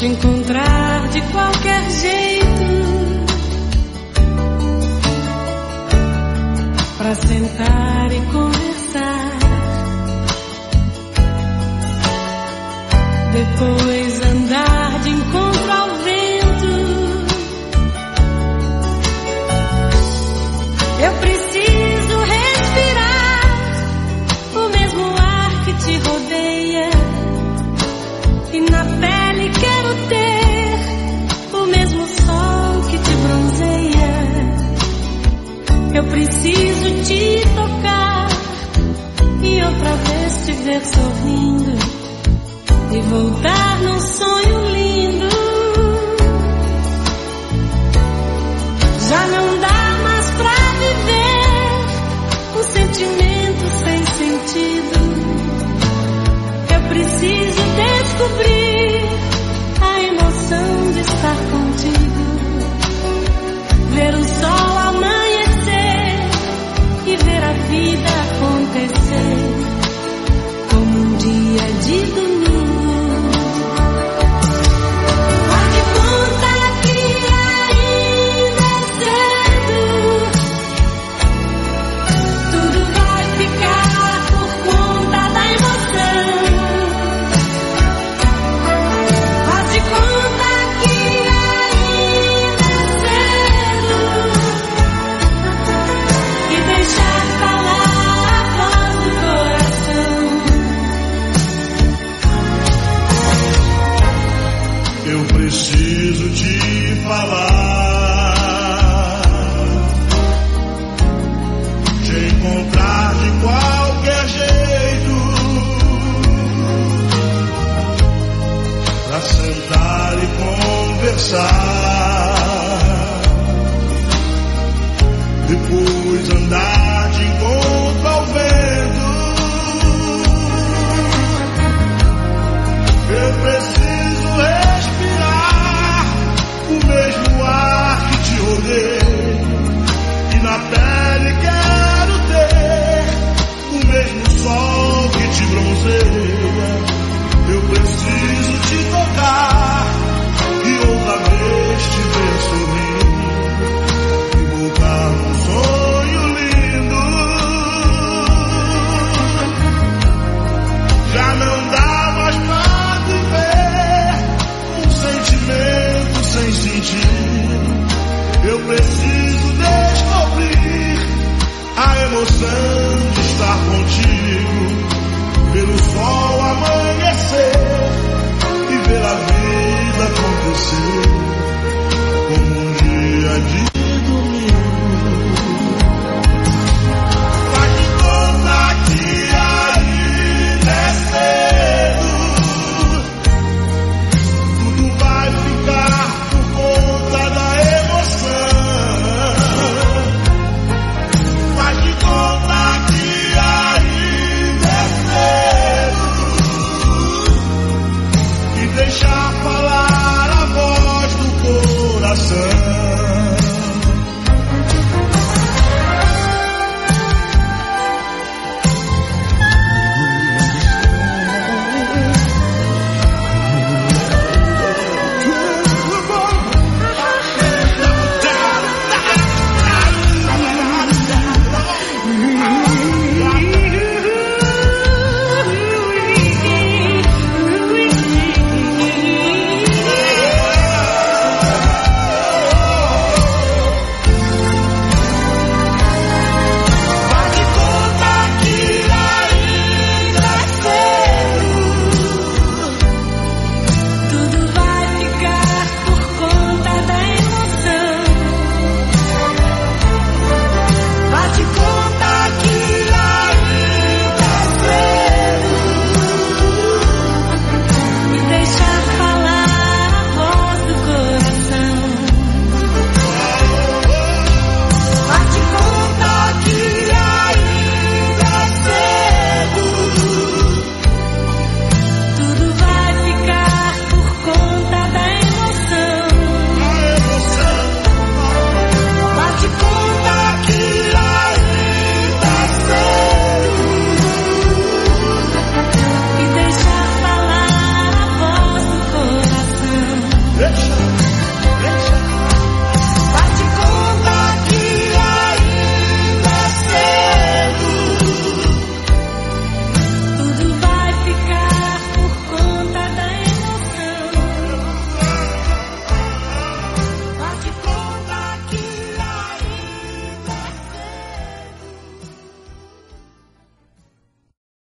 te encontrar de qualquer jeito, pra sentar e conversar, depois andar de encontro ao vento. Eu preciso respirar o mesmo ar que te rodeia, e na pele quero ter o mesmo sol que te bronzeia. Eu preciso te tocar e outra vez te ver sorrindo e voltar num sonho lindo. Já não dá mais pra viver um sentimento sem sentido. Eu preciso descobrir a emoção de estar contigo, ver o sol amanhecer e ver a vida acontecer como um dia de domingo. Faz de conta que ainda é cedo, tudo vai ficar por conta da emoção. Faz de conta que ainda é cedo e deixar falar a voz do coração. Eu preciso te falar, te encontrar de qualquer jeito, pra sentar e conversar, depois andar